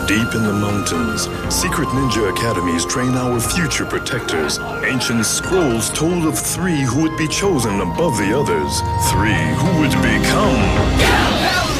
Deep in the mountains, secret ninja academies train our future protectors. Ancient scrolls told of three who would be chosen above the others. Three who would become...